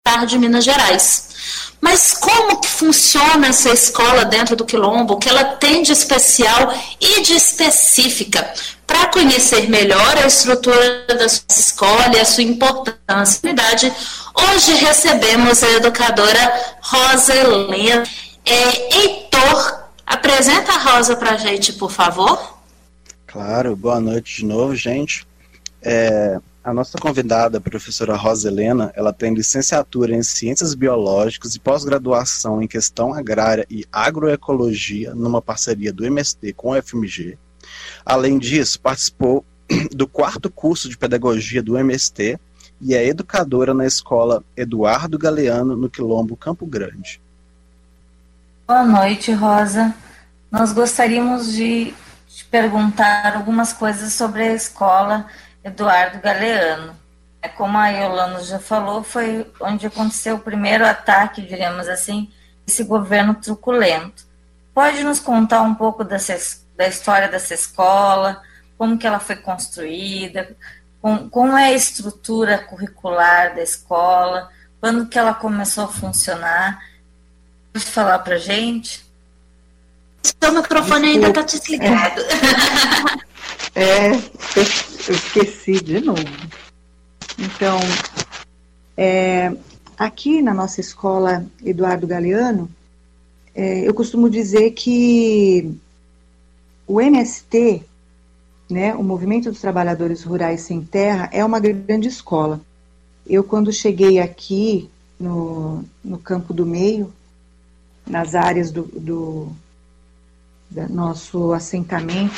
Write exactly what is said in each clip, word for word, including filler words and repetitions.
de Minas Gerais. Mas como que funciona essa escola dentro do Quilombo? O que ela tem de especial e de específica? Para conhecer melhor a estrutura da sua escola e a sua importância, hoje recebemos a educadora Rosa Helena. É, Heitor, apresenta a Rosa para a gente, por favor. Claro, boa noite de novo, gente. É, a nossa convidada, a professora Rosa Helena, ela tem licenciatura em Ciências Biológicas e pós-graduação em Questão Agrária e Agroecologia, numa parceria do M S T com o F M G. Além disso, participou do quarto curso de Pedagogia do M S T e é educadora na Escola Eduardo Galeano, no Quilombo Campo Grande. Boa noite, Rosa. Nós gostaríamos de te perguntar algumas coisas sobre a Escola Eduardo Galeano. Como a Yolanda já falou, foi onde aconteceu o primeiro ataque, diríamos assim, desse governo truculento. Pode nos contar um pouco dessa, da história dessa escola, como que ela foi construída, com, como é a estrutura curricular da escola, quando que ela começou a funcionar? Pode falar para a gente? Seu microfone ainda está desligado. É, eu esqueci de novo. Então, é, aqui na nossa escola Eduardo Galeano, é, eu costumo dizer que o M S T, né, o Movimento dos Trabalhadores Rurais Sem Terra, é uma grande escola. Eu, quando cheguei aqui no, no Campo do Meio, nas áreas do, do, do nosso assentamento,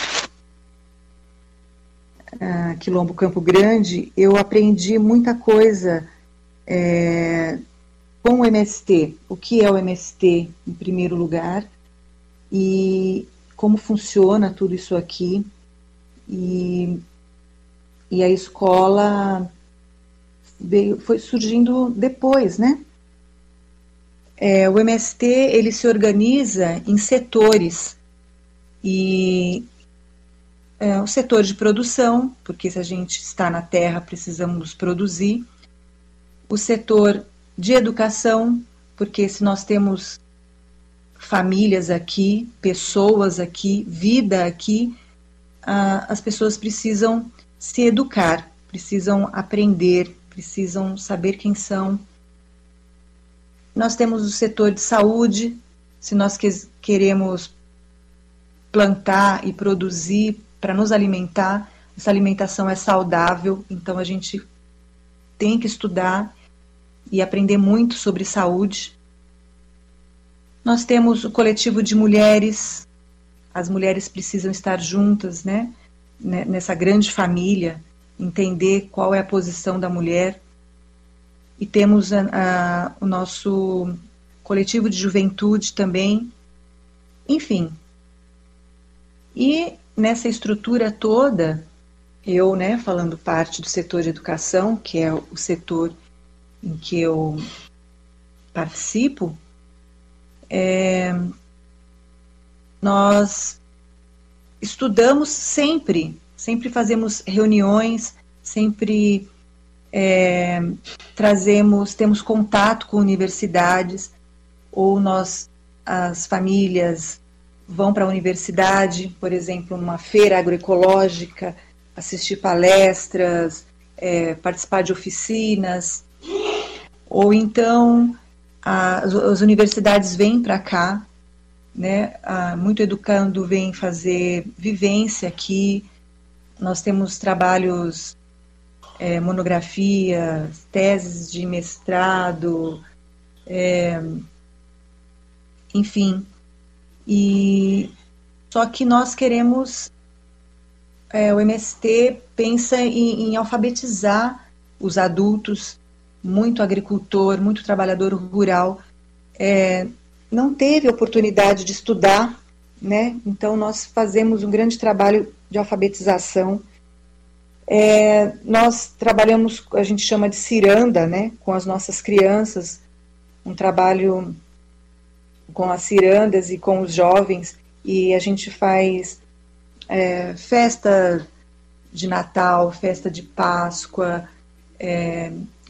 uh, Quilombo Campo Grande, eu aprendi muita coisa é, com o M S T. O que é o M S T, em primeiro lugar, e como funciona tudo isso aqui. E, e a escola veio, foi surgindo depois, né? É, o M S T, ele se organiza em setores, e é, o setor de produção, porque se a gente está na terra precisamos produzir, o setor de educação, porque se nós temos famílias aqui, pessoas aqui, vida aqui, ah, as pessoas precisam se educar, precisam aprender, precisam saber quem são. Nós temos o setor de saúde, se nós que, queremos plantar e produzir para nos alimentar, essa alimentação é saudável, então a gente tem que estudar e aprender muito sobre saúde. Nós temos o coletivo de mulheres, as mulheres precisam estar juntas, né, nessa grande família, entender qual é a posição da mulher. E temos a, a, o nosso coletivo de juventude também, enfim. E nessa estrutura toda, eu, né, falando parte do setor de educação, que é o setor em que eu participo, é, nós estudamos sempre, sempre fazemos reuniões, sempre é, trazemos, temos contato com universidades, ou nós, as famílias, vão para a universidade, por exemplo, numa feira agroecológica, assistir palestras, é, participar de oficinas, ou então a, as universidades vêm para cá, né, a, muito educando vem fazer vivência aqui. Nós temos trabalhos, é, monografias, teses de mestrado, é, enfim. E só que nós queremos, é, o M S T pensa em, em alfabetizar os adultos, muito agricultor, muito trabalhador rural, é, não teve oportunidade de estudar, né? Então nós fazemos um grande trabalho de alfabetização. É, nós trabalhamos, a gente chama de ciranda, né, com as nossas crianças, um trabalho com as cirandas e com os jovens, e a gente faz é, festa de Natal, festa de Páscoa, é,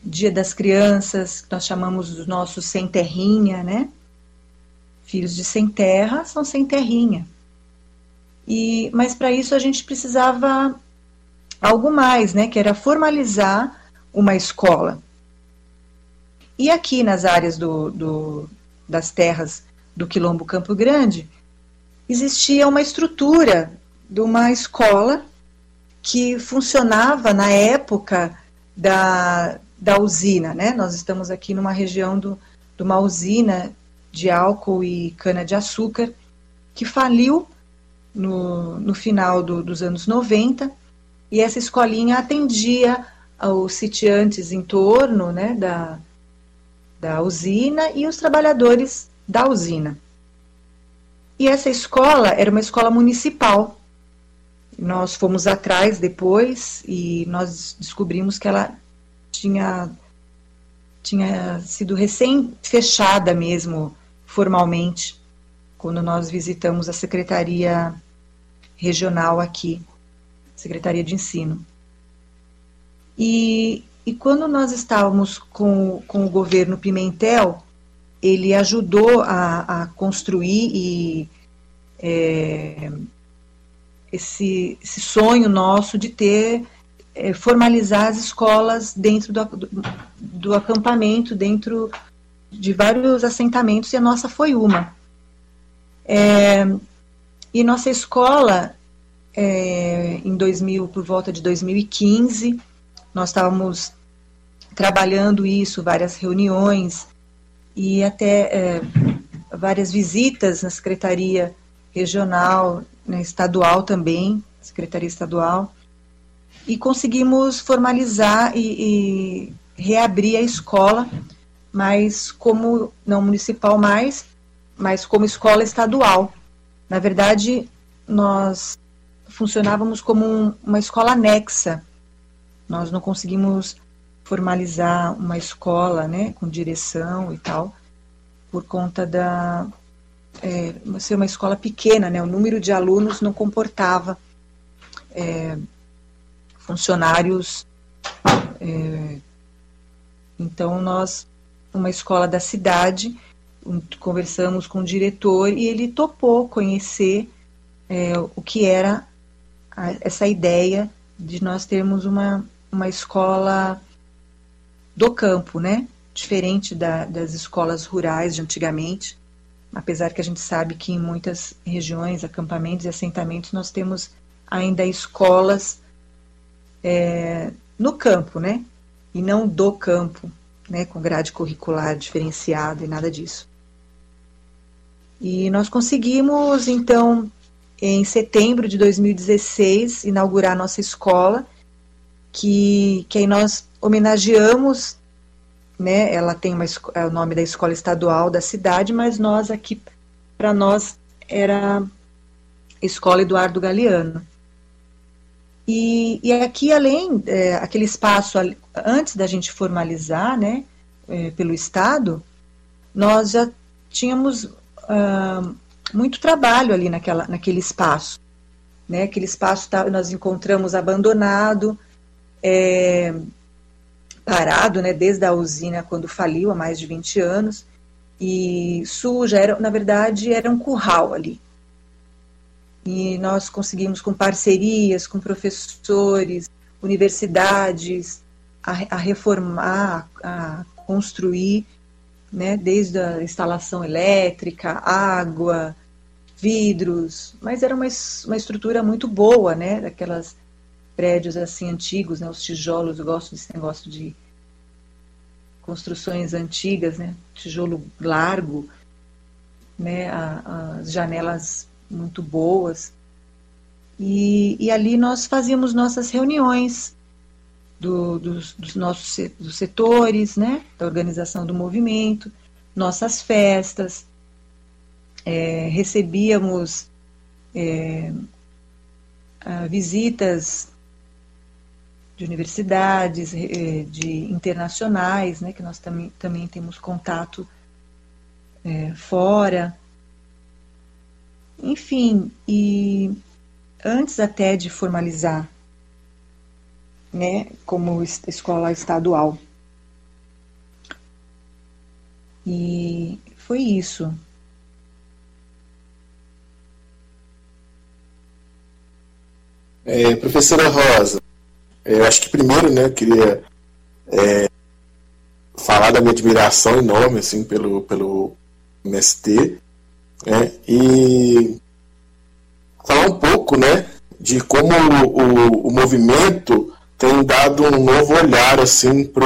Dia das Crianças, que nós chamamos dos nossos sem terrinha, né? Filhos de sem terra são sem terrinha. E, mas para isso a gente precisava algo mais, né? Que era formalizar uma escola. E aqui nas áreas do, do, das terras do Quilombo Campo Grande, existia uma estrutura de uma escola que funcionava na época da, da usina, né? Nós estamos aqui numa região do, de uma usina de álcool e cana-de-açúcar que faliu no, no final do, dos anos noventa, e essa escolinha atendia aos sitiantes em torno, né, da, da usina e os trabalhadores da usina. E essa escola era uma escola municipal. Nós fomos atrás depois e nós descobrimos que ela tinha, tinha sido recém-fechada mesmo, formalmente, quando nós visitamos a Secretaria Regional aqui, Secretaria de Ensino. E, e quando nós estávamos com, com o governo Pimentel, ele ajudou a, a construir e, é, esse, esse sonho nosso de ter, é, formalizar as escolas dentro do, do, do acampamento, dentro de vários assentamentos, e a nossa foi uma. É, e nossa escola, é, em dois mil, por volta de dois mil e quinze, nós estávamos trabalhando isso, várias reuniões, e até é, várias visitas na Secretaria Regional, né, estadual também, Secretaria Estadual, e conseguimos formalizar e, e reabrir a escola, mas como, não municipal mais, mas como escola estadual. Na verdade, nós funcionávamos como um, uma escola anexa, nós não conseguimos formalizar uma escola, né, com direção e tal, por conta da é, ser uma escola pequena, né, o número de alunos não comportava é, funcionários. É, então nós, uma escola da cidade, um, conversamos com o diretor e ele topou conhecer é, o que era a, essa ideia de nós termos uma, uma escola do campo, né? Diferente da, das escolas rurais de antigamente, apesar que a gente sabe que em muitas regiões, acampamentos e assentamentos, nós temos ainda escolas é, no campo, né? E não do campo, né? Com grade curricular diferenciada e nada disso. E nós conseguimos, então, em setembro de dois mil e dezesseis, inaugurar a nossa escola, que, que aí nós homenageamos, né, ela tem uma, é o nome da escola estadual da cidade, mas nós aqui, para nós, era Escola Eduardo Galeano. E, e aqui, além, é, aquele espaço, antes da gente formalizar, né, é, pelo Estado, nós já tínhamos uh, muito trabalho ali naquela, naquele espaço. Né, aquele espaço tá, nós encontramos abandonado, é, parado, né, desde a usina quando faliu há mais de vinte anos, e suja, era, na verdade era um curral ali. E nós conseguimos, com parcerias, com professores, universidades, a, a reformar, a construir, né, desde a instalação elétrica, água, vidros, mas era uma, uma estrutura muito boa, né, daquelas prédios assim antigos, né, os tijolos, eu gosto desse negócio de construções antigas, né, tijolo largo, né, a, as janelas muito boas, e, e ali nós fazíamos nossas reuniões do, dos, dos nossos dos setores, né, da organização do movimento, nossas festas, é, recebíamos é, visitas de universidades, de internacionais, né, que nós também, também temos contato é, fora. Enfim, e antes até de formalizar, né, como escola estadual, E foi isso. É, professora Rosa, eu acho que primeiro, né, eu queria é, falar da minha admiração enorme, assim, pelo, pelo M S T, né, e falar um pouco, né, de como o, o, o movimento tem dado um novo olhar, assim, para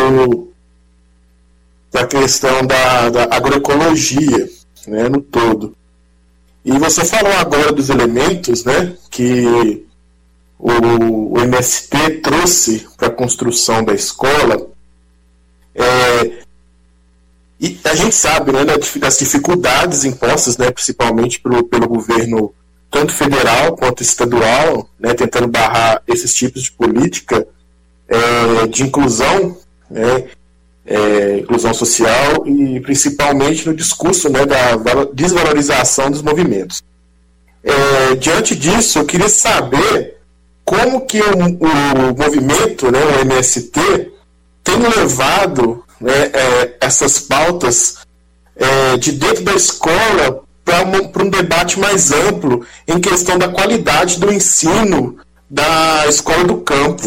a questão da, da agroecologia, né, no todo. E você falou agora dos elementos, né, que o, o M S T trouxe para a construção da escola, é, e a gente sabe, né, das dificuldades impostas, né, principalmente pro, pelo governo tanto federal quanto estadual, né, tentando barrar esses tipos de política é, de inclusão, né, é, inclusão social e principalmente no discurso, né, da desvalorização dos movimentos. É, diante disso, eu queria saber como que o, o movimento, né, o M S T, tem levado, né, é, essas pautas é, de dentro da escola para um, um debate mais amplo em questão da qualidade do ensino da escola do campo.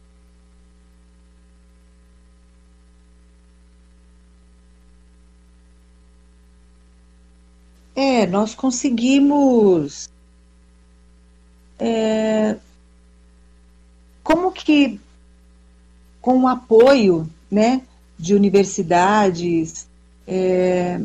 É, nós conseguimos... É, como que, com o apoio, né, de universidades é,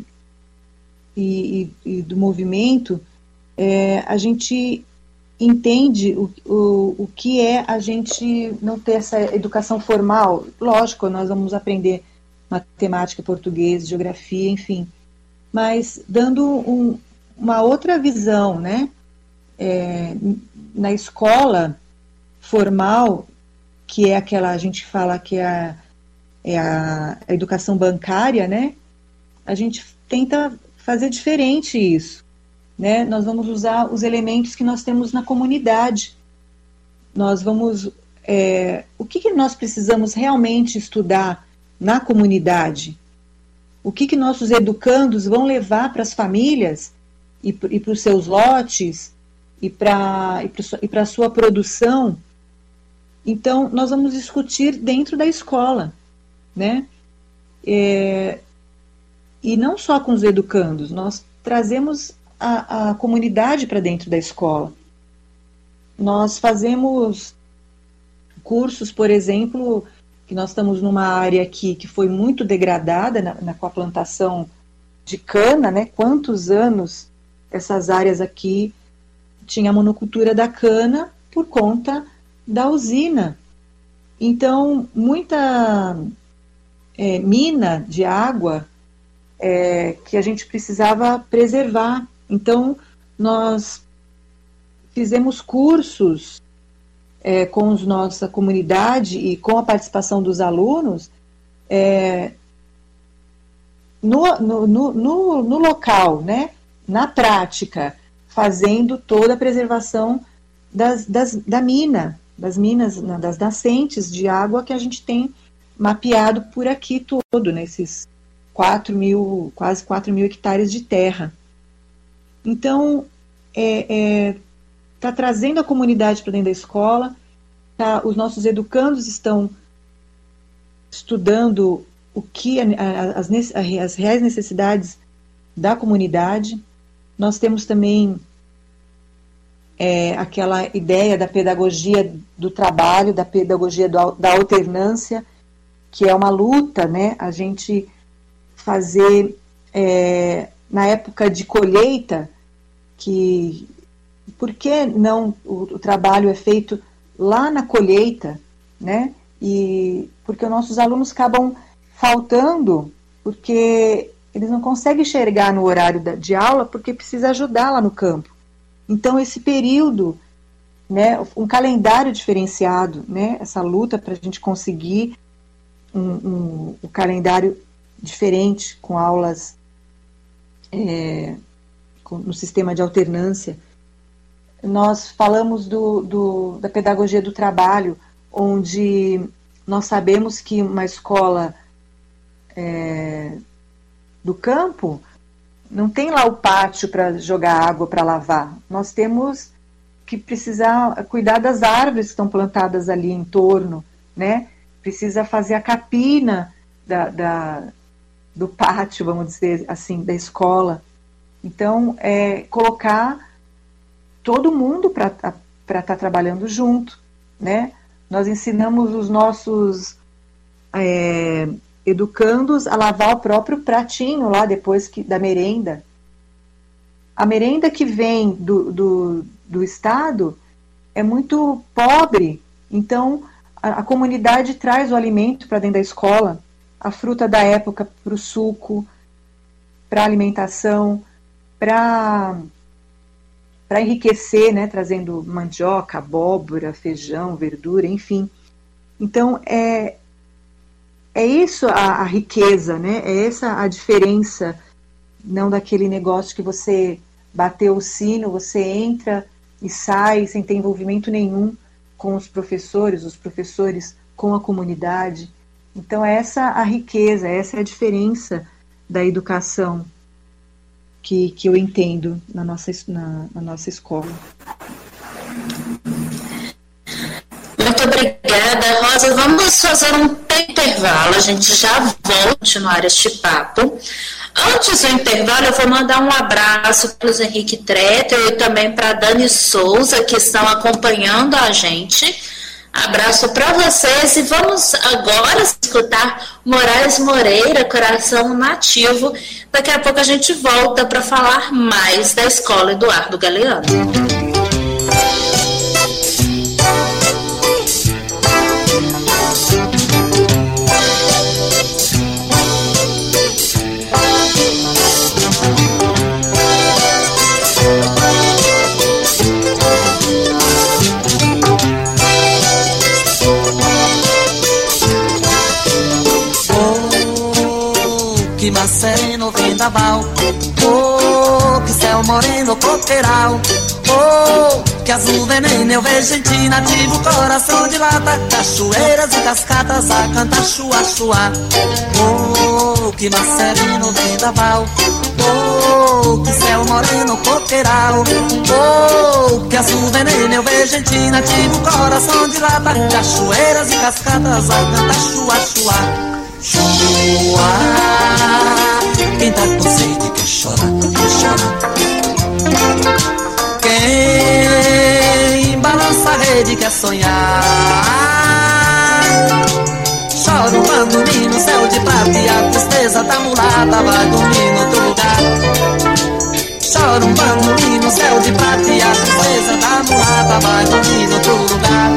e, e, e do movimento, é, a gente entende o, o, o que é a gente não ter essa educação formal. Lógico, nós vamos aprender matemática, português, geografia, enfim, mas dando um, uma outra visão, né, é, na escola formal, que é aquela, a gente fala que é a, é a, a educação bancária, né? A gente tenta fazer diferente isso, né? Nós vamos usar os elementos que nós temos na comunidade. Nós vamos... É, o que, que nós precisamos realmente estudar na comunidade? O que, que nossos educandos vão levar para as famílias e, e para os seus lotes e para e para a sua produção? Então, nós vamos discutir dentro da escola, né? É, e não só com os educandos, nós trazemos a, a comunidade para dentro da escola. Nós fazemos cursos, por exemplo, que nós estamos numa área aqui que foi muito degradada na, na, com a plantação de cana, né? Quantos anos essas áreas aqui tinha a monocultura da cana por conta da usina. Então, muita é, mina de água é, que a gente precisava preservar. Então, nós fizemos cursos é, com a nossa comunidade e com a participação dos alunos é, no, no, no, no, no local, né, na prática, fazendo toda a preservação das, das, da mina, das minas, das nascentes de água que a gente tem mapeado por aqui todo, nesses quatro mil, quase quatro mil hectares de terra. Então, é, é, tá trazendo a comunidade para dentro da escola, tá, os nossos educandos estão estudando o que a, a, as, as reais necessidades da comunidade. Nós temos também é, aquela ideia da pedagogia do trabalho, da pedagogia do, da alternância, que é uma luta, né? A gente fazer, é, na época de colheita, que por que não o, o trabalho é feito lá na colheita, né? E porque os nossos alunos acabam faltando, porque eles não conseguem enxergar no horário da, de aula, porque precisa ajudar lá no campo. Então, esse período, né, um calendário diferenciado, né, essa luta para a gente conseguir um, um, um calendário diferente, com aulas é, com, no sistema de alternância. Nós falamos do, do, da pedagogia do trabalho, onde nós sabemos que uma escola é, do campo, não tem lá o pátio para jogar água, para lavar. Nós temos que precisar cuidar das árvores que estão plantadas ali em torno, né? Precisa fazer a capina da, da, do pátio, vamos dizer assim, da escola. Então, é colocar todo mundo para estar tá trabalhando junto, né? Nós ensinamos os nossos é, educandos a lavar o próprio pratinho lá depois que, da merenda. A merenda que vem do, do, do Estado é muito pobre, então a, a comunidade traz o alimento para dentro da escola, a fruta da época para o suco, para a alimentação, para para enriquecer, né, trazendo mandioca, abóbora, feijão, verdura, enfim. Então, é, é isso a, a riqueza, né? É essa a diferença, não daquele negócio que você bateu o sino, você entra e sai sem ter envolvimento nenhum com os professores, os professores com a comunidade. Então, é essa a riqueza, essa é a diferença da educação que, que eu entendo na nossa, na, na nossa escola. Muito obrigada, Rosa. Vamos fazer um intervalo, a gente já vai continuar este papo. Antes do intervalo, eu vou mandar um abraço para o Henrique Tretter e também para a Dani Souza, que estão acompanhando a gente. Abraço para vocês e vamos agora escutar Moraes Moreira, Coração Nativo. Daqui a pouco a gente volta para falar mais da Escola Eduardo Galeano. Que mar sereno, vendaval, oh, que céu moreno, coqueiral, oh, que azul veneno, eu vejo em ti nativo, coração de lata, cachoeiras e cascatas a cantar chua, chua, oh, que mar sereno, vendaval, oh, que céu moreno, coqueiral, oh, que azul veneno, eu vejo em ti nativo, coração de lata, cachoeiras e cascatas a cantar chua, chua. Chua, quem tá com sede quer chorar, quer chorar. Quem balança a rede quer sonhar. Chora um bandolim no céu de prata e a tristeza da mulata vai dormir no outro lugar. Chora um bandolim no céu de prata e a tristeza da mulata vai dormir no outro lugar.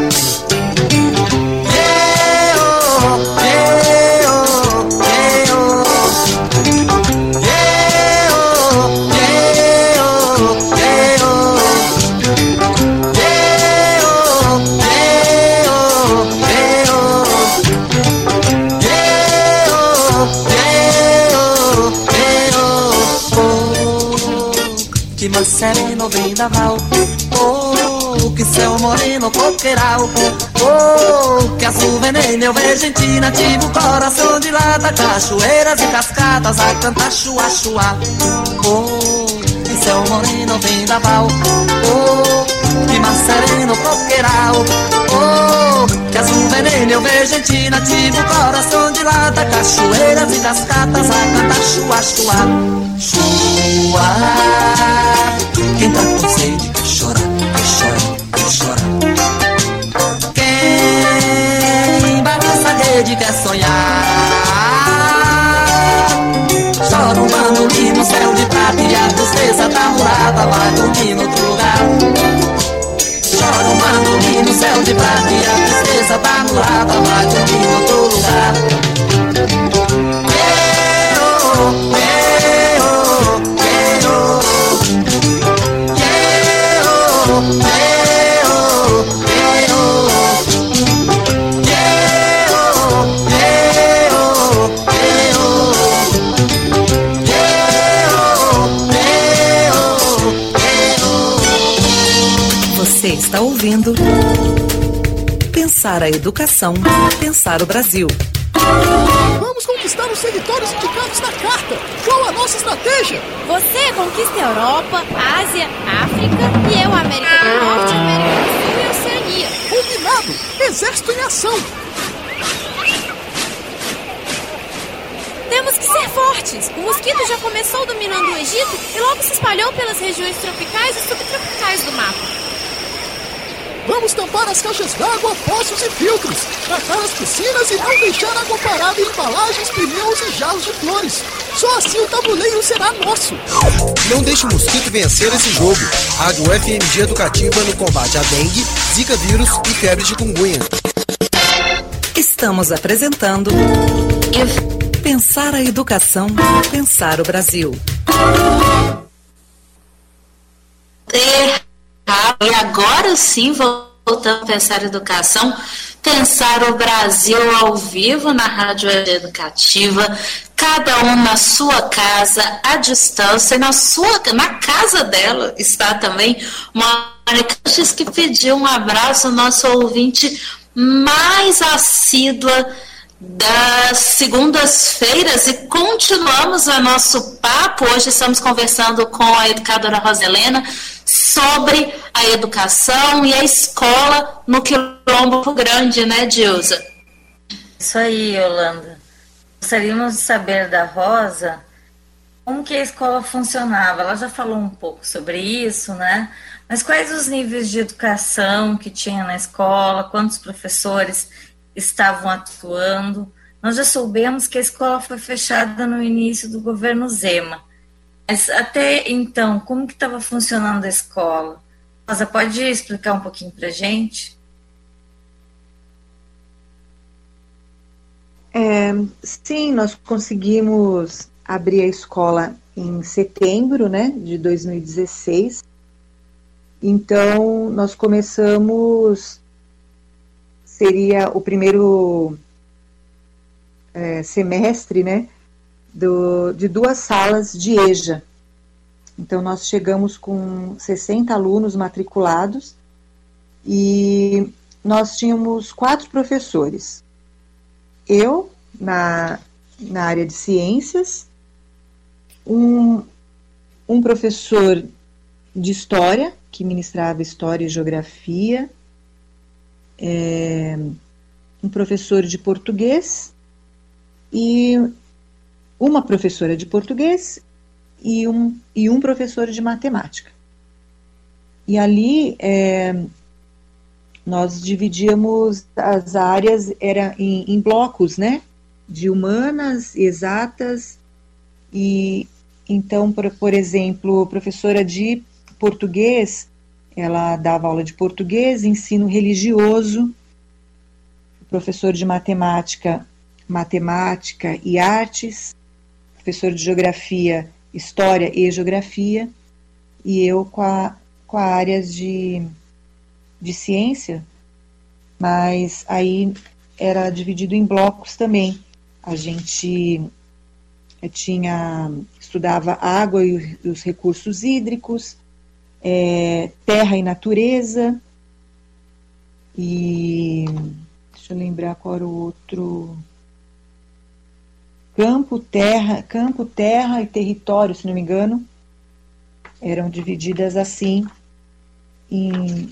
Que mar sereno, vendaval, oh, que céu moreno, coqueiral, oh, que azul veneno, eu vejo em ti nativo, coração de lata, cachoeiras e cascatas a cantar chua, chua, oh, que céu moreno, vendaval, oh, que mar sereno, coqueiral, oh, que azul veneno, eu vejo em ti nativo, coração de lata, cachoeiras e cascatas a cantar chua, chua. Chua, quem tá com sede quer chorar, quer chorar, quer chorar. Quem balança a rede quer sonhar. Chora um bandolim no céu de prata e a tristeza da mulata vai dormir no outro lugar. Chora um bandolim no céu de prata e a tristeza da mulata vai dormir no outro lugar. Eu, eu, Você está ouvindo Pensar a Educação, Pensar o Brasil. Vamos conquistar conquistar os territórios indicados na carta. Qual a nossa estratégia? Você conquista a Europa, Ásia, África e eu a América do Norte, América do Sul e Oceania. Combinado! Exército em ação! Temos que ser fortes. O mosquito já começou dominando o Egito e logo se espalhou pelas regiões tropicais e subtropicais do mapa. Vamos tampar as caixas d'água, poços e filtros, tratar as piscinas e não deixar água parada em embalagens, pneus e jarros de flores. Só assim o tabuleiro será nosso. Não deixe o mosquito vencer esse jogo. Rádio F M G Educativa no combate à dengue, zika vírus e febre de chikungunya. Estamos apresentando Pensar a Educação, Pensar o Brasil. E agora sim, voltando a pensar educação, pensar o Brasil ao vivo na Rádio Educativa, cada um na sua casa, à distância, na, sua, na casa dela está também uma Mônica que pediu um abraço ao nosso ouvinte mais assídua das segundas-feiras e continuamos o nosso papo. Hoje estamos conversando com a educadora Roselena sobre a educação e a escola no Quilombo Grande, né, Dilza? Isso aí, Yolanda. Gostaríamos de saber da Rosa como que a escola funcionava. Ela já falou um pouco sobre isso, né? Mas quais os níveis de educação que tinha na escola, quantos professores estavam atuando? Nós já soubemos que a escola foi fechada no início do governo Zema. Mas até então, como que estava funcionando a escola? Rosa, pode explicar um pouquinho para a gente? É, sim, nós conseguimos abrir a escola em setembro, né, de dois mil e dezesseis. Então, nós começamos, seria o primeiro é, semestre, né, do, de duas salas de E J A. Então, nós chegamos com sessenta alunos matriculados e nós tínhamos quatro professores. Eu, na, na área de ciências, um, um professor de história, que ministrava história e geografia, é, um professor de português e uma professora de português e um, e um professor de matemática. E ali é, nós dividíamos as áreas, era em, em blocos, né, de humanas, exatas, e então, por, por exemplo, professora de português, ela dava aula de português, ensino religioso, professor de matemática, matemática e artes, professor de geografia, história e geografia, e eu com a, com a área de, de ciência, mas aí era dividido em blocos também. A gente tinha, estudava água e os recursos hídricos, é, terra e natureza, e deixa eu lembrar qual era o outro, campo, terra, campo, terra e território, se não me engano, eram divididas assim em,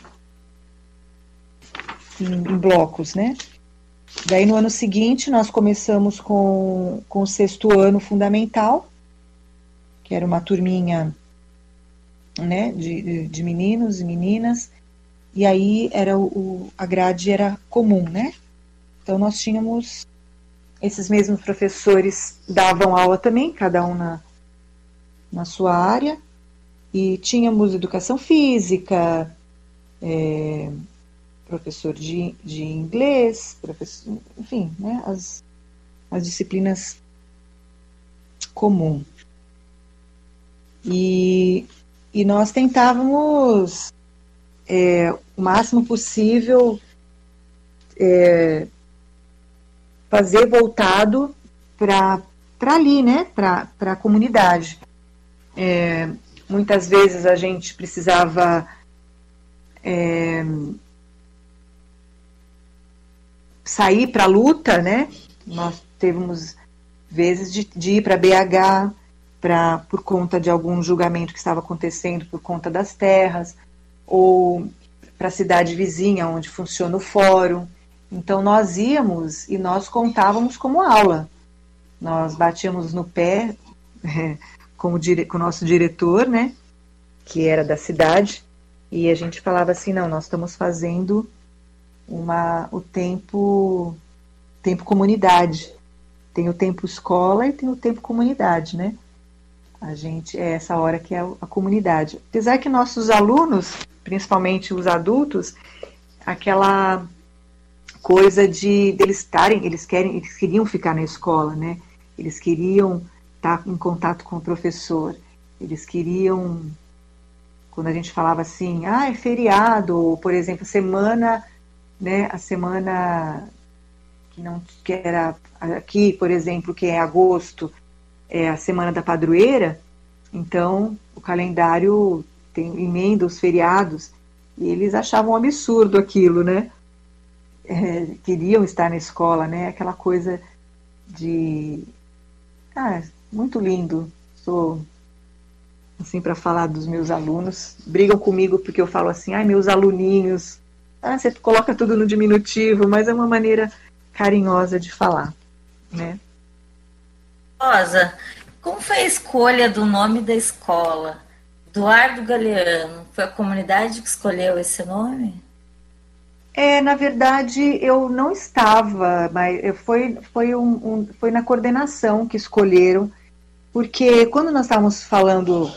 em, em blocos, né? Daí no ano seguinte nós começamos com, com o sexto ano fundamental, que era uma turminha, né, de, de meninos e meninas, e aí era o, o, a grade era comum, né? Então nós tínhamos, esses mesmos professores davam aula também, cada um na, na sua área, e tínhamos educação física, é, professor de, de inglês, professor, enfim, né, as, as disciplinas comuns. E, e nós tentávamos, é, o máximo possível, é, fazer voltado para ali, né, para a comunidade. É, muitas vezes a gente precisava é, sair para a luta, né? Nós tivemos vezes de, de ir para B H, pra, por conta de algum julgamento que estava acontecendo por conta das terras, ou para a cidade vizinha, onde funciona o fórum. Então, nós íamos e nós contávamos como aula. Nós batíamos no pé é, com, o dire, com o nosso diretor, né, que era da cidade, e a gente falava assim, não, nós estamos fazendo uma, o tempo, tempo comunidade. Tem o tempo escola e tem o tempo comunidade, né? A gente, é essa hora que é a comunidade. Apesar que nossos alunos, principalmente os adultos, aquela coisa de eles estarem, eles querem, eles queriam ficar na escola, né? Eles queriam estar em contato com o professor. Eles queriam, quando a gente falava assim, ah, é feriado, ou, por exemplo, semana, né? A semana que não que era aqui, por exemplo, que é agosto, é a semana da padroeira. Então o calendário tem emenda os feriados, e eles achavam um absurdo aquilo, né? É, queriam estar na escola, né? Aquela coisa de... Ah, muito lindo. Sou, assim, para falar dos meus alunos, brigam comigo porque eu falo assim, ai, meus aluninhos. Ah, você coloca tudo no diminutivo, mas é uma maneira carinhosa de falar, né? Rosa, como foi a escolha do nome da escola? Eduardo Galeano, foi a comunidade que escolheu esse nome? É, na verdade, eu não estava, mas foi, foi, um, um, foi na coordenação que escolheram, porque quando nós estávamos falando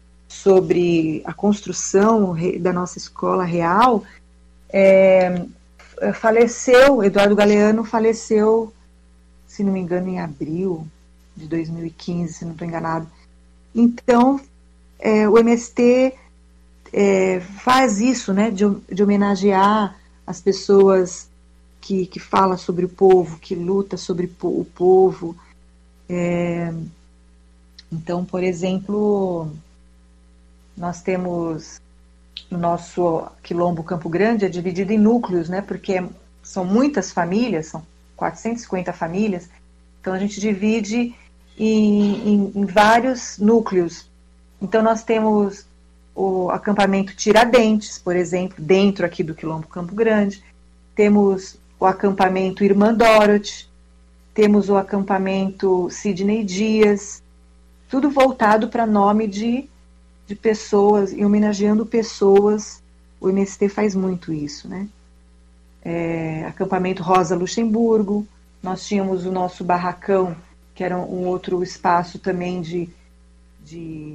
sobre a construção da nossa escola real, é, faleceu, Eduardo Galeano faleceu, se não me engano, em abril de dois mil e quinze, se não estou enganado. Então, é, o M S T é, faz isso, né, de, de homenagear as pessoas que, que falam sobre o povo, que luta sobre o povo. É, então, por exemplo, nós temos o nosso quilombo Campo Grande é dividido em núcleos, né, porque são muitas famílias, são quatrocentas e cinquenta famílias, então a gente divide em, em, em vários núcleos. Então nós temos o acampamento Tiradentes, por exemplo, dentro aqui do quilombo Campo Grande. Temos o acampamento Irmã Dorothy, temos o acampamento Sidney Dias, tudo voltado para nome de, de pessoas, e homenageando pessoas. O M S T faz muito isso, né? É, acampamento Rosa Luxemburgo, nós tínhamos o nosso barracão, que era um outro espaço também de... de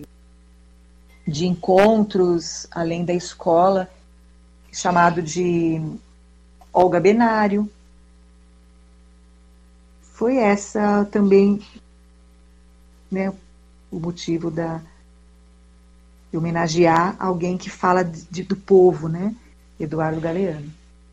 de encontros, além da escola, chamado de Olga Benário. Foi essa também, né, o motivo da, de homenagear alguém que fala de, do povo, né, Eduardo Galeano.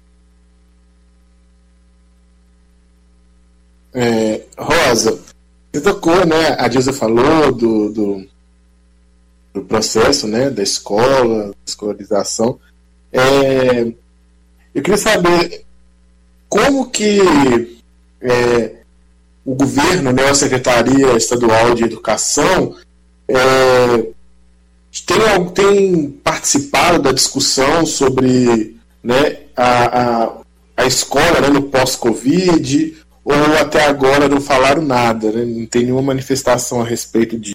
É, Rosa, você tocou, né, a Dilza falou do... do do processo, né, da escola, da escolarização. É, eu queria saber como que é, o governo, né, a Secretaria Estadual de Educação é, tem, tem participado da discussão sobre, né, a, a, a escola, né, no pós-Covid, ou até agora não falaram nada, né, não tem nenhuma manifestação a respeito disso.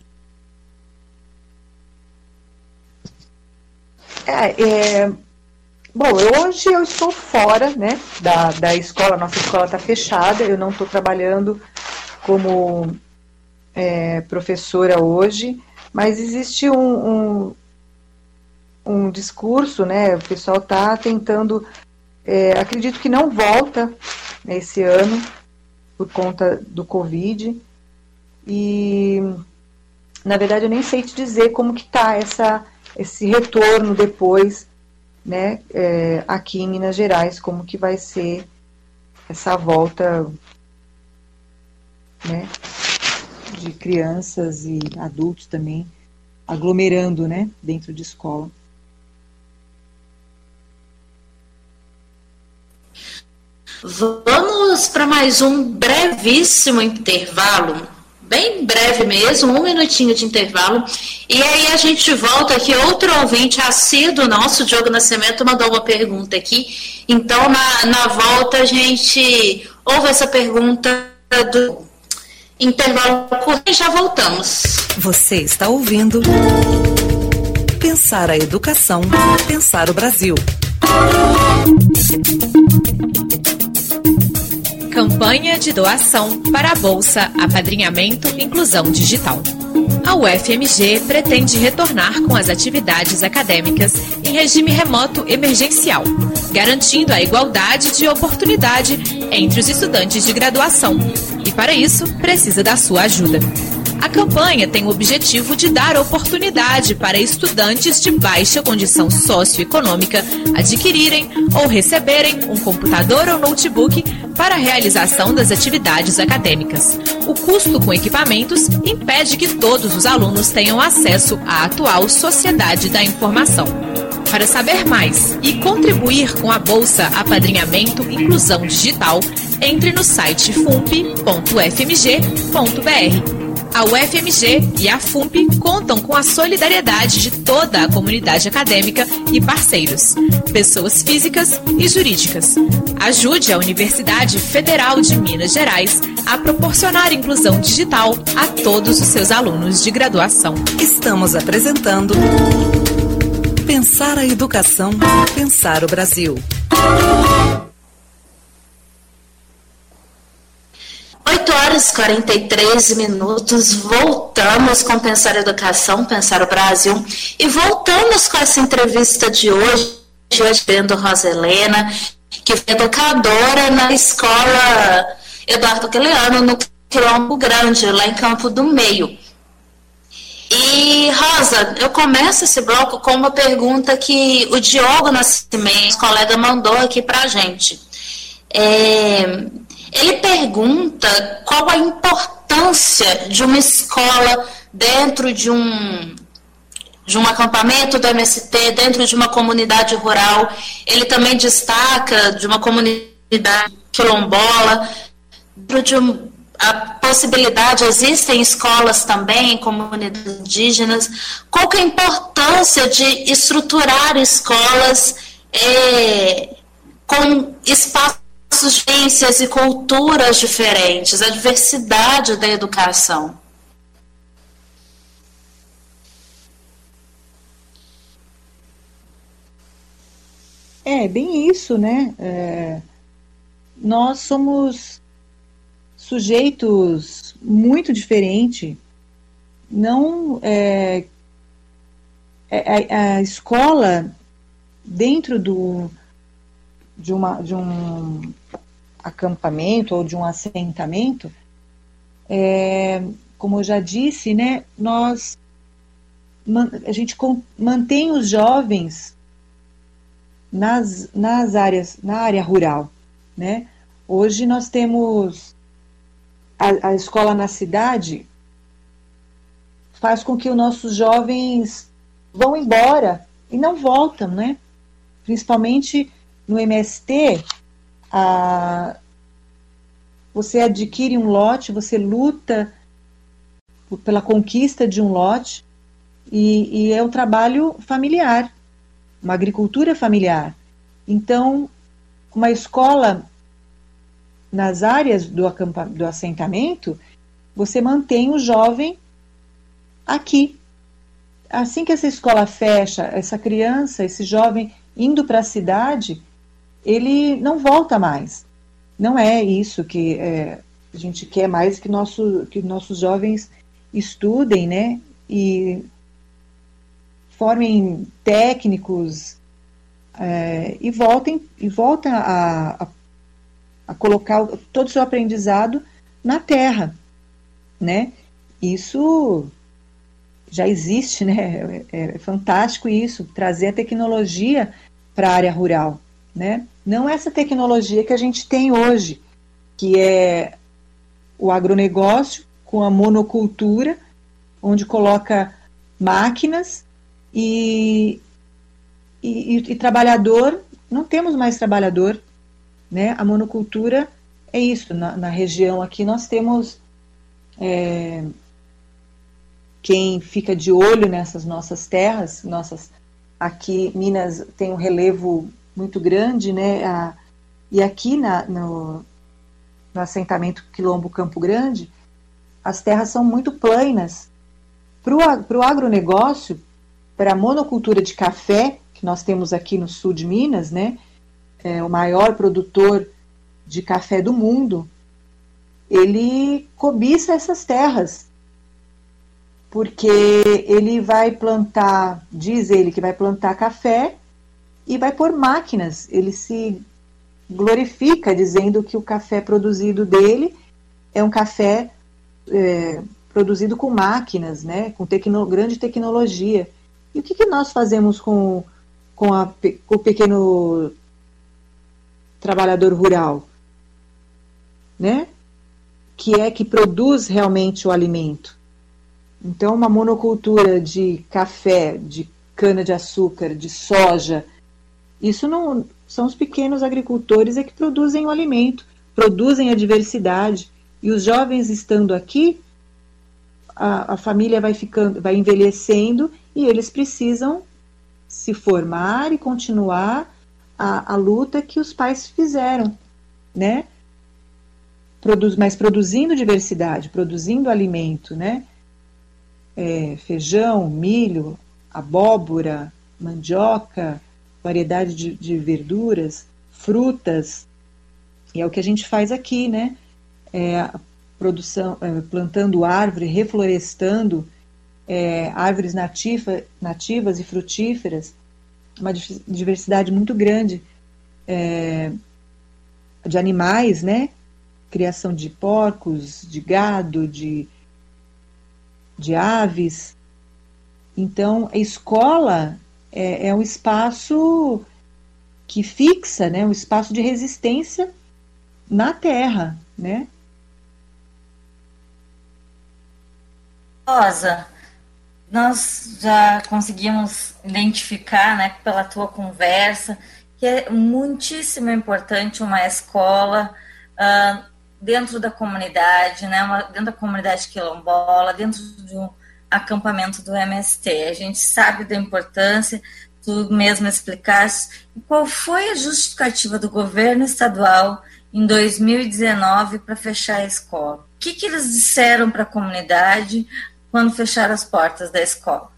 É, é, bom, hoje eu estou fora, né, da, da escola, nossa escola está fechada, eu não estou trabalhando como é, professora hoje, mas existe um, um, um discurso, né, o pessoal está tentando, é, acredito que não volta esse ano, por conta do Covid, e na verdade eu nem sei te dizer como que está essa... esse retorno depois, né, é, aqui em Minas Gerais, como que vai ser essa volta, né, de crianças e adultos também aglomerando, né, dentro de escola. Vamos para mais um brevíssimo intervalo. bem breve mesmo, um minutinho de intervalo. E aí a gente volta aqui. Outro ouvinte assíduo nosso, Diogo Nascimento, mandou uma pergunta aqui. Então, na, na volta, a gente ouve essa pergunta do intervalo curto e já voltamos. Você está ouvindo Pensar a Educação, Pensar o Brasil. Campanha de doação para a Bolsa Apadrinhamento Inclusão Digital. A U F M G pretende retornar com as atividades acadêmicas em regime remoto emergencial, garantindo a igualdade de oportunidade entre os estudantes de graduação. E para isso, precisa da sua ajuda. A campanha tem o objetivo de dar oportunidade para estudantes de baixa condição socioeconômica adquirirem ou receberem um computador ou notebook para a realização das atividades acadêmicas. O custo com equipamentos impede que todos os alunos tenham acesso à atual sociedade da informação. Para saber mais e contribuir com a Bolsa Apadrinhamento Inclusão Digital, entre no site fump ponto u f m g ponto b r. A U F M G e a F U M P contam com a solidariedade de toda a comunidade acadêmica e parceiros, pessoas físicas e jurídicas. Ajude a Universidade Federal de Minas Gerais a proporcionar inclusão digital a todos os seus alunos de graduação. Estamos apresentando Pensar a Educação, Pensar o Brasil. oito horas e quarenta e três minutos, voltamos com Pensar a Educação, Pensar o Brasil, e voltamos com essa entrevista de hoje, de hoje vendo Rosa Helena, que é educadora na escola Eduardo Galeano, no Quilombo Grande, lá em Campo do Meio. E, Rosa, eu começo esse bloco com uma pergunta que o Diogo Nascimento, colega, mandou aqui pra gente. É... Ele pergunta qual a importância de uma escola dentro de um, de um acampamento do M S T, dentro de uma comunidade rural. Ele também destaca de uma comunidade quilombola, de um, a possibilidade, existem escolas também em comunidades indígenas. Qual que é a importância de estruturar escolas é, com espaços, ciências e culturas diferentes, a diversidade da educação? É, bem isso, né? É, nós somos sujeitos muito diferentes. Não, é, a, a escola, dentro do De, uma, de um acampamento ou de um assentamento, é, como eu já disse, né, nós, a gente mantém os jovens nas, nas áreas, na área rural, né? Hoje nós temos a, a escola na cidade, faz com que os nossos jovens vão embora e não voltam, né? Principalmente no M S T, a, você adquire um lote, você luta pela conquista de um lote, e, e é um trabalho familiar, uma agricultura familiar. Então, uma escola nas áreas do, acampa, do assentamento, você mantém o jovem aqui. Assim que essa escola fecha, essa criança, esse jovem indo para a cidade, ele não volta mais. Não é isso que é, a gente quer mais, que, nosso, que nossos jovens estudem, né, e formem técnicos é, e voltem, e voltem a, a, a colocar todo o seu aprendizado na terra, né? Isso já existe, né? É, é fantástico isso, trazer a tecnologia para a área rural, né? Não essa tecnologia que a gente tem hoje, que é o agronegócio com a monocultura, onde coloca máquinas e, e, e, e trabalhador, não temos mais trabalhador, né? A monocultura é isso, na, na região aqui nós temos é, quem fica de olho nessas nossas terras, nossas, aqui Minas tem um relevo muito grande, né? A, e aqui na, no, no assentamento Quilombo Campo Grande, as terras são muito planas. Para o agronegócio, para a monocultura de café, que nós temos aqui no sul de Minas, né? É o maior produtor de café do mundo, ele cobiça essas terras, porque ele vai plantar, diz ele que vai plantar café e vai pôr máquinas. Ele se glorifica dizendo que o café produzido dele é um café é, produzido com máquinas, né, com tecno, grande tecnologia. E o que, que nós fazemos com, com, a, com o pequeno trabalhador rural, né, que é que produz realmente o alimento? Então, uma monocultura de café, de cana-de-açúcar, de soja, isso não são os pequenos agricultores é que produzem o alimento, produzem a diversidade. E os jovens estando aqui, a, a família vai ficando, vai envelhecendo e eles precisam se formar e continuar a, a luta que os pais fizeram, né? Produz, mas produzindo diversidade, produzindo alimento, né? É, feijão, milho, abóbora, mandioca, variedade de, de verduras, frutas, e é o que a gente faz aqui, né? É, a produção, é, plantando árvore, reflorestando é, árvores nativa, nativas e frutíferas, uma diversidade muito grande é, de animais, né? Criação de porcos, de gado, de, de aves. Então, a escola é, é um espaço que fixa, né, um espaço de resistência na terra, né? Rosa, nós já conseguimos identificar, né, pela tua conversa, que é muitíssimo importante uma escola uh, dentro da comunidade, né, uma, dentro da comunidade quilombola, dentro de um acampamento do M S T. A gente sabe da importância, tu mesmo explicaste. E qual foi a justificativa do governo estadual em dois mil e dezenove para fechar a escola? O que, que eles disseram para a comunidade quando fecharam as portas da escola?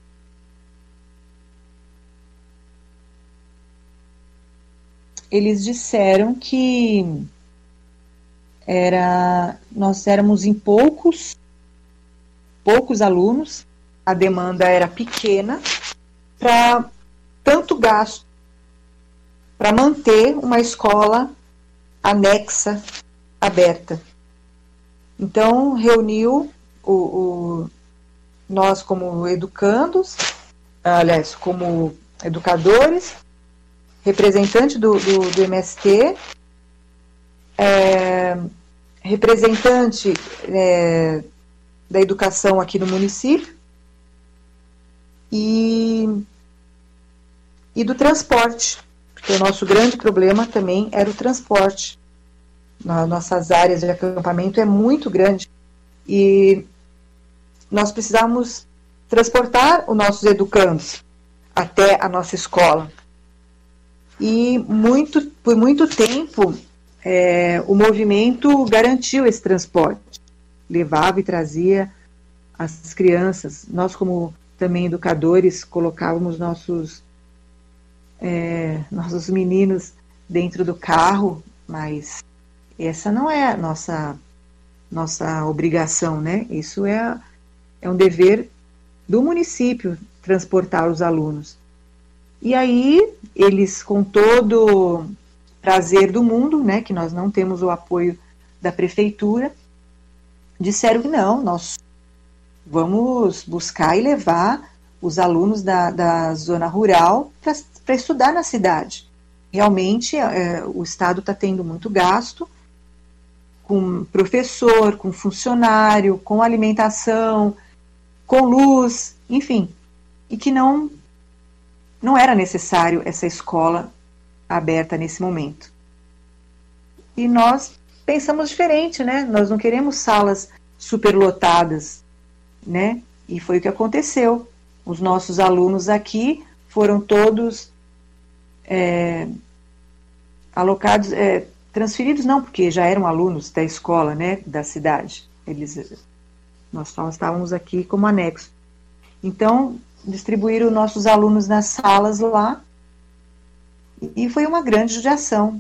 Eles disseram que era, nós éramos em poucos, poucos alunos, a demanda era pequena para tanto gasto para manter uma escola anexa, aberta. Então, reuniu o, o, nós como educandos, aliás, como educadores, representante do, do, do M S T, é, representante é, da educação aqui no município e, e do transporte, porque o nosso grande problema também era o transporte. Nas nossas áreas de acampamento é muito grande e nós precisávamos transportar os nossos educandos até a nossa escola. E muito, por muito tempo é, o movimento garantiu esse transporte, levava e trazia as crianças. Nós, como também educadores, colocávamos nossos, é, nossos meninos dentro do carro, mas essa não é a nossa, nossa obrigação, né? Isso é, é um dever do município, transportar os alunos. E aí, eles, com todo prazer do mundo, né, que nós não temos o apoio da prefeitura, disseram que não, nós vamos buscar e levar os alunos da, da zona rural para estudar na cidade. Realmente, é, o Estado está tendo muito gasto com professor, com funcionário, com alimentação, com luz, enfim, e que não, não era necessário essa escola aberta nesse momento. E nós pensamos diferente, né? Nós não queremos salas superlotadas, né? E foi o que aconteceu. Os nossos alunos aqui foram todos é, alocados, é, transferidos não, porque já eram alunos da escola, né, da cidade. Eles, nós só estávamos aqui como anexo. Então, distribuíram nossos alunos nas salas lá, e foi uma grande judiação.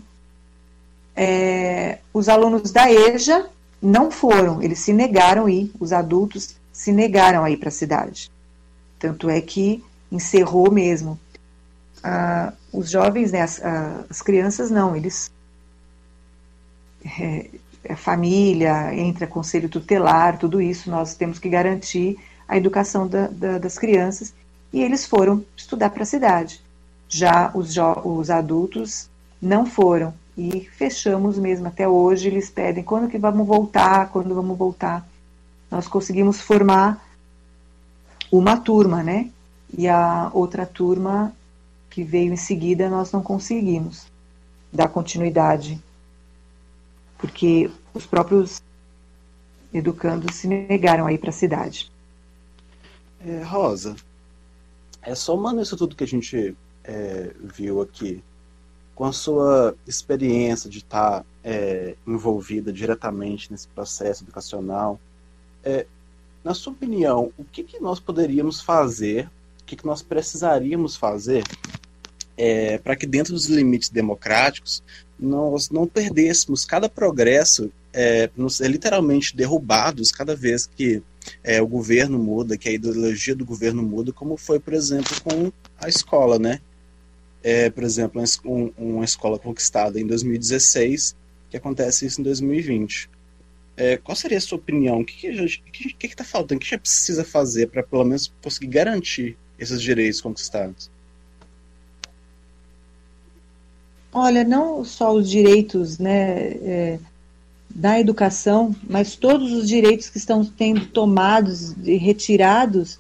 É, os alunos da EJA não foram, eles se negaram a ir, os adultos se negaram a ir para a cidade. Tanto é que encerrou mesmo. Ah, os jovens, né, as, as crianças não, eles... É, a família, entra conselho tutelar, tudo isso, nós temos que garantir a educação da, da, das crianças, e eles foram estudar para a cidade. Já os, os adultos não foram, e fechamos mesmo até hoje. Eles pedem quando que vamos voltar, quando vamos voltar. Nós conseguimos formar uma turma, né? E a outra turma que veio em seguida nós não conseguimos dar continuidade, porque os próprios educandos se negaram a ir para a cidade. É, Rosa, é somando isso tudo que a gente é, viu aqui, com a sua experiência de estar é, envolvida diretamente nesse processo educacional, é, na sua opinião, o que, que nós poderíamos fazer, o que, que nós precisaríamos fazer é, para que dentro dos limites democráticos nós não perdêssemos cada progresso, é, nos, é, literalmente derrubados cada vez que é, o governo muda, que a ideologia do governo muda, como foi, por exemplo, com a escola, né? É, por exemplo, um, uma escola conquistada em dois mil e dezesseis, que acontece isso em dois mil e vinte. É, qual seria a sua opinião? O que que está faltando? O que a gente precisa fazer para, pelo menos, conseguir garantir esses direitos conquistados? Olha, não só os direitos, né, é, da educação, mas todos os direitos que estão sendo tomados e retirados,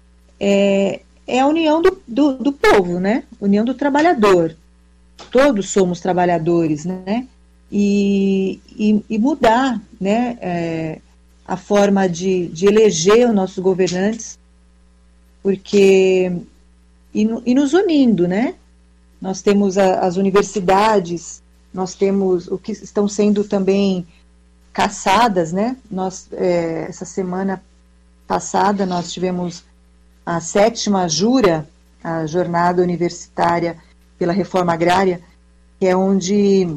é, é a união do, do, do povo, né? União do trabalhador. Todos somos trabalhadores, né? E, e, e mudar, né, é, a forma de, de eleger os nossos governantes, porque e, e nos unindo, né? Nós temos a, as universidades, nós temos o que estão sendo também caçadas, né? Nós, é, essa semana passada nós tivemos a sétima Jura, a Jornada Universitária pela Reforma Agrária, que é onde,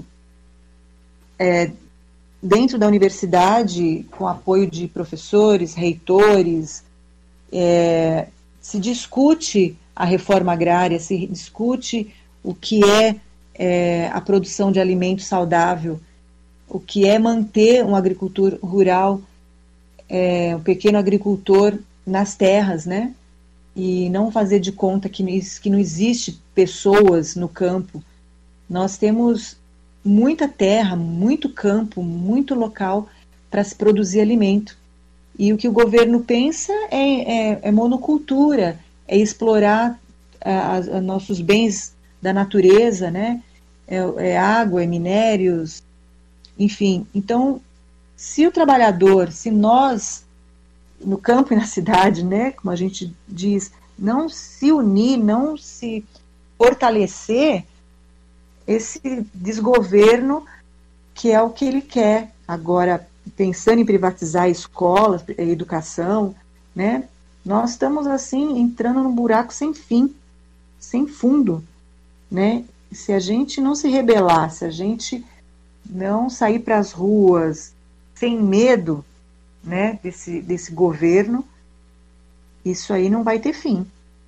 é, dentro da universidade, com apoio de professores, reitores, é, se discute a reforma agrária, se discute o que é, é a produção de alimento saudável, o que é manter um agricultor rural, é, um pequeno agricultor nas terras, né? E não fazer de conta que, que não existe pessoas no campo. Nós temos muita terra, muito campo, muito local para se produzir alimento. E o que o governo pensa é, é, é monocultura, é explorar a, a nossos bens da natureza, né? É, é água, é minérios, enfim. Então, se o trabalhador, se nós, no campo e na cidade, né, como a gente diz, não se unir, não se fortalecer, esse desgoverno, que é o que ele quer. Agora, pensando em privatizar escolas, educação, né, nós estamos assim entrando num buraco sem fim, sem fundo, né? Se a gente não se rebelar, se a gente não sair para as ruas sem medo, né, desse, desse governo, isso aí não vai ter fim.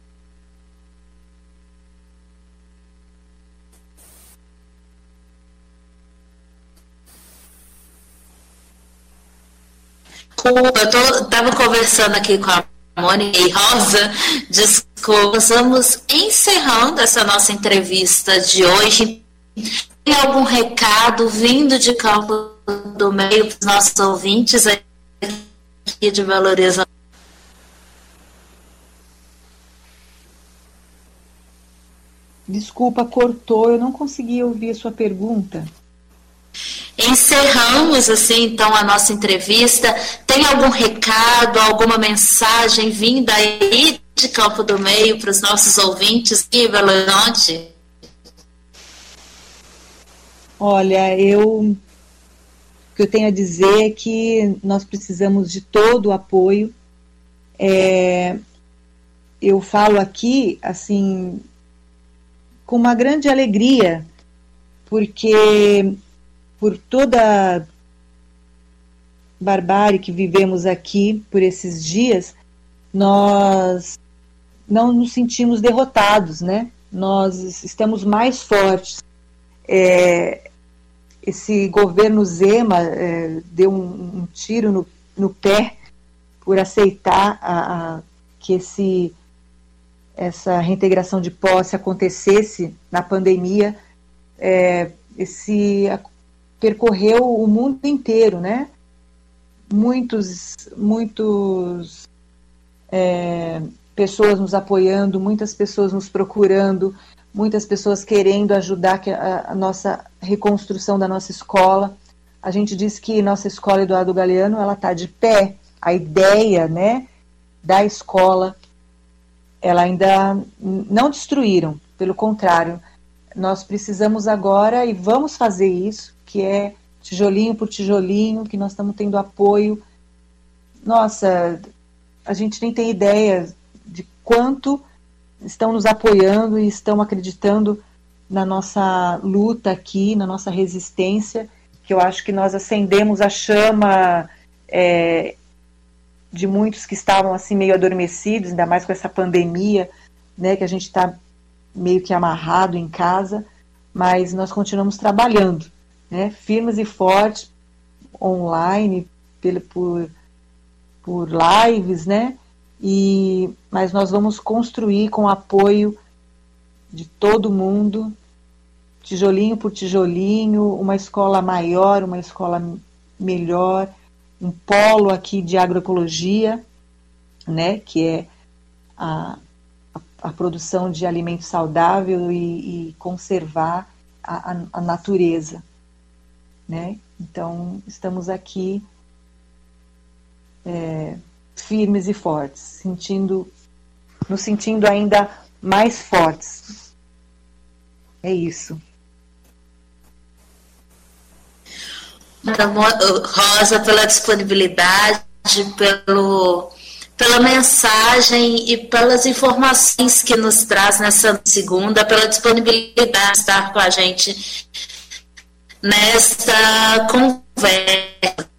Eu estava conversando aqui com a Mônica e Rosa, desculpa, vamos encerrando essa nossa entrevista de hoje. Tem algum recado vindo de Campo do Meio para os nossos ouvintes aqui de Belo Horizonte? Desculpa, cortou, eu não consegui ouvir a sua pergunta. Encerramos, assim, então, a nossa entrevista. Tem algum recado, alguma mensagem vinda aí de Campo do Meio para os nossos ouvintes aqui em Belo Horizonte? Olha, eu, o que eu tenho a dizer é que nós precisamos de todo o apoio. É, eu falo aqui, assim, com uma grande alegria, porque por toda a barbárie que vivemos aqui por esses dias, nós não nos sentimos derrotados, né? Nós estamos mais fortes. É, esse governo Zema é, deu um, um tiro no, no pé por aceitar a, a, que esse, essa reintegração de posse acontecesse na pandemia. É, esse a, percorreu o mundo inteiro, né? Muitos, muitos é, pessoas nos apoiando, muitas pessoas nos procurando, muitas pessoas querendo ajudar a, a nossa reconstrução da nossa escola. A gente diz que nossa escola Eduardo Galeano, ela está de pé. A ideia, né, da escola, ela ainda não destruíram, pelo contrário, nós precisamos agora, e vamos fazer isso, que é tijolinho por tijolinho, que nós estamos tendo apoio. Nossa, a gente nem tem ideia de quanto estão nos apoiando e estão acreditando na nossa luta aqui, na nossa resistência, que eu acho que nós acendemos a chama é, de muitos que estavam assim meio adormecidos, ainda mais com essa pandemia, né, que a gente está meio que amarrado em casa, mas nós continuamos trabalhando, né, firmes e fortes, online, pelo, por, por lives, né, e, mas nós vamos construir com o apoio de todo mundo, tijolinho por tijolinho, uma escola maior, uma escola melhor, um polo aqui de agroecologia, né, que é a, a, a produção de alimento saudável e, e conservar a, a, a natureza, né? Então, estamos aqui é, firmes e fortes, sentindo, nos sentindo ainda mais fortes. É isso. Rosa, pela disponibilidade, pelo, pela mensagem e pelas informações que nos traz nessa segunda, pela disponibilidade de estar com a gente nesta conversa.